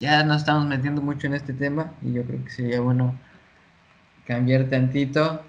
ya nos estamos metiendo mucho en este tema y yo creo que sería bueno cambiar tantito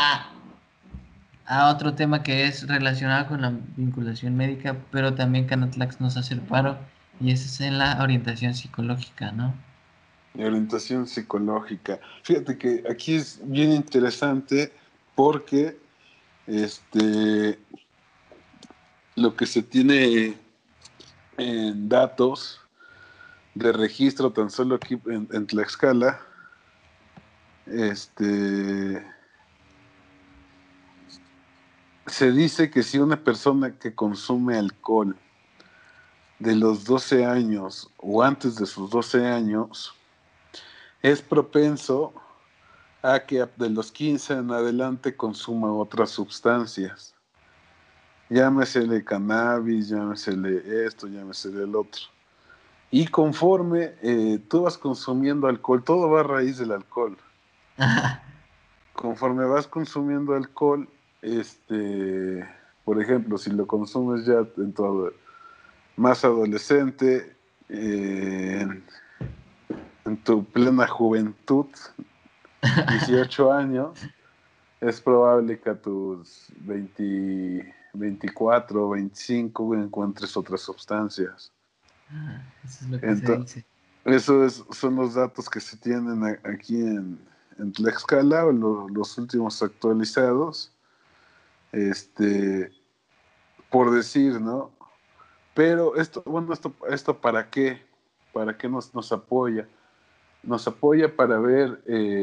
a otro tema que es relacionado con la vinculación médica, pero también Canatlax nos hace el paro y ese es en la orientación psicológica, ¿no? De orientación psicológica. Fíjate que aquí es bien interesante porque este, lo que se tiene en datos de registro tan solo aquí en Tlaxcala, este, se dice que si una persona que consume alcohol de los 12 años o antes de sus 12 años es propenso a que de los 15 en adelante consuma otras sustancias. Llámesele cannabis, llámesele esto, llámesele el otro. Y conforme tú vas consumiendo alcohol, todo va a raíz del alcohol. Conforme vas consumiendo alcohol, por ejemplo, si lo consumes ya más adolescente, en tu plena juventud, 18 años, es probable que a tus 20, 24 o 25 encuentres otras sustancias. Eso es lo que se Entonces, dice. son los datos que se tienen aquí en Tlaxcala, los últimos actualizados, este, por decir, ¿no? Pero esto, bueno, esto ¿para qué? ¿Para qué nos apoya? Nos apoya para ver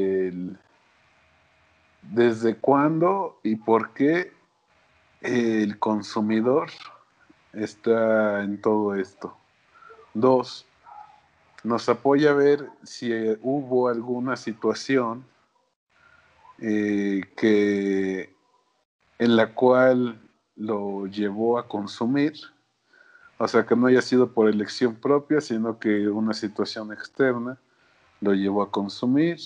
desde cuándo y por qué el consumidor está en todo esto. Dos, nos apoya a ver si hubo alguna situación que en la cual lo llevó a consumir, o sea, que no haya sido por elección propia, sino que una situación externa lo llevó a consumir.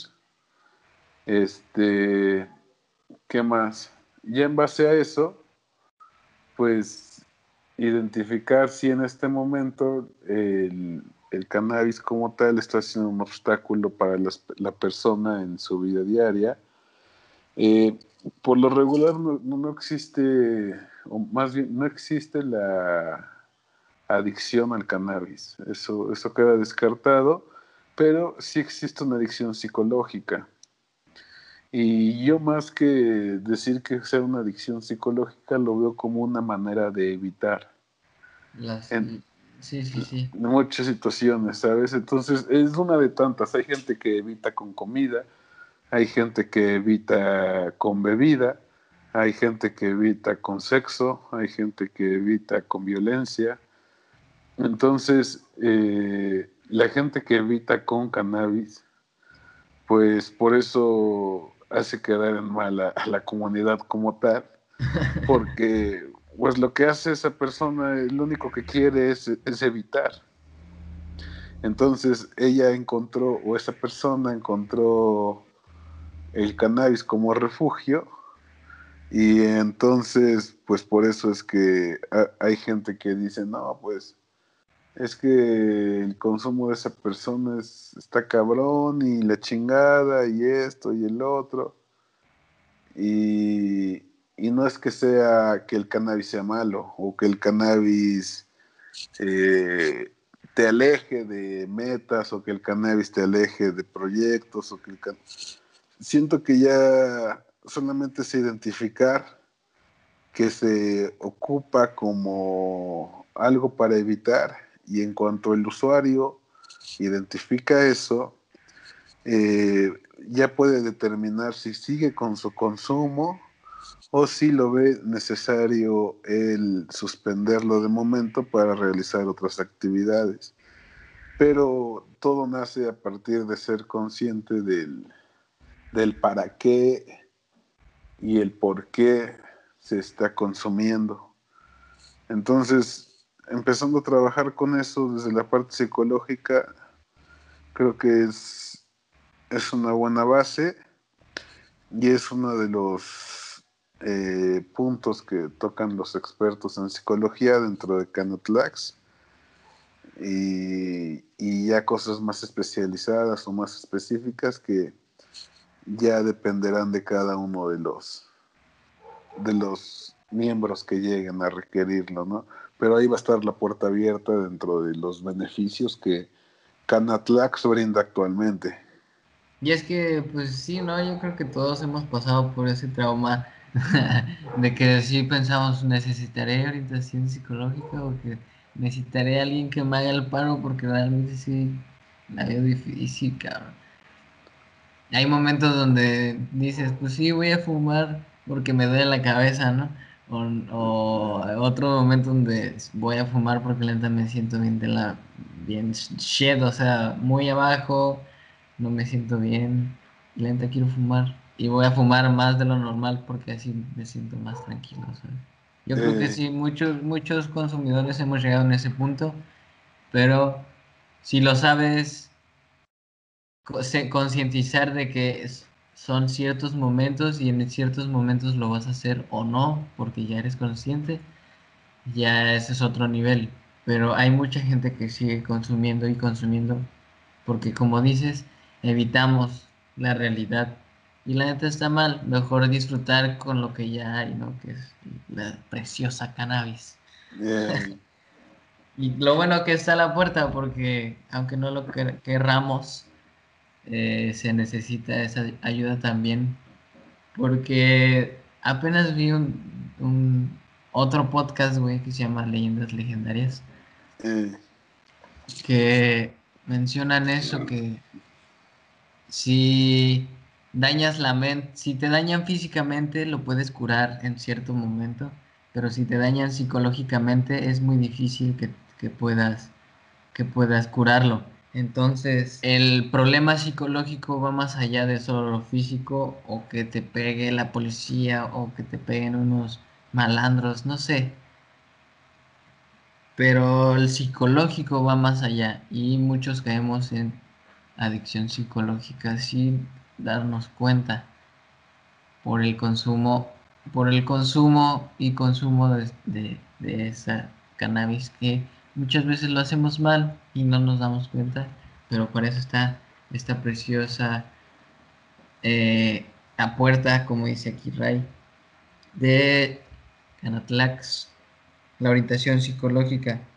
Este, ¿Qué más? Ya en base a eso, pues identificar si en este momento el cannabis como tal está siendo un obstáculo para la persona en su vida diaria. Eh, por lo regular no existe, o más bien no existe la adicción al cannabis. Eso queda descartado, pero sí existe una adicción psicológica. Y yo más que decir que sea una adicción psicológica, lo veo como una manera de evitar Las, en sí, sí, sí. muchas situaciones, ¿sabes? Entonces es una de tantas. Hay gente que evita con comida, hay gente que evita con bebida, hay gente que evita con sexo, hay gente que evita con violencia. Entonces, la gente que evita con cannabis, pues por eso hace quedar en mal a la comunidad como tal, porque pues lo que hace esa persona, lo único que quiere es evitar. Entonces ella encontró, o esa persona encontró el cannabis como refugio, y entonces pues por eso es que hay gente que dice, no, pues es que el consumo de esa persona está cabrón y la chingada y esto y el otro. Y, y no es que sea que el cannabis sea malo o que el cannabis eh, te aleje de metas o que el cannabis te aleje de proyectos o que siento que ya solamente es identificar que se ocupa como algo para evitar, y en cuanto el usuario identifica eso, eh, ya puede determinar si sigue con su consumo o si lo ve necesario el suspenderlo de momento para realizar otras actividades. Pero todo nace a partir de ser consciente del para qué y el por qué se está consumiendo. Entonces, empezando a trabajar con eso desde la parte psicológica, creo que es una buena base y es uno de los puntos que tocan los expertos en psicología dentro de Canutlax. y ya cosas más especializadas o más específicas que ya dependerán de cada uno de los miembros que lleguen a requerirlo, ¿no? Pero ahí va a estar la puerta abierta dentro de los beneficios que Canatlax brinda actualmente. Y es que, pues sí, ¿no? Yo creo que todos hemos pasado por ese trauma de que sí pensamos, necesitaré orientación psicológica o que necesitaré a alguien que me haga el paro porque realmente sí la veo difícil, cabrón. Hay momentos donde dices, pues sí, voy a fumar porque me duele la cabeza, ¿no? O otro momento donde voy a fumar porque la neta me siento bien shit, o sea, muy abajo, no me siento bien, la neta quiero fumar y voy a fumar más de lo normal porque así me siento más tranquilo, ¿sabes? Yo creo que Eh, sí, muchos consumidores hemos llegado en ese punto, pero si lo sabes concientizar de que son ciertos momentos y en ciertos momentos lo vas a hacer o no, porque ya eres consciente, ya ese es otro nivel. Pero hay mucha gente que sigue consumiendo y consumiendo, porque como dices, evitamos la realidad. Y la neta está mal, mejor disfrutar con lo que ya hay, ¿no? Que es la preciosa cannabis. eh, Y lo bueno que está a la puerta, porque aunque no lo querramos, se necesita esa ayuda también, porque apenas vi otro podcast, güey, que se llama Leyendas Legendarias, eh, que mencionan eso, que si dañas la mente, si te dañan físicamente, lo puedes curar en cierto momento, pero si te dañan psicológicamente, es muy difícil que puedas curarlo. Entonces, el problema psicológico va más allá de solo lo físico o que te pegue la policía o que te peguen unos malandros, no sé. Pero el psicológico va más allá y muchos caemos en adicción psicológica sin darnos cuenta por el consumo, por el consumo y consumo de esa cannabis que muchas veces lo hacemos mal y no nos damos cuenta, pero para eso está esta preciosa la puerta, como dice aquí Ray, de Canatlax, la orientación psicológica.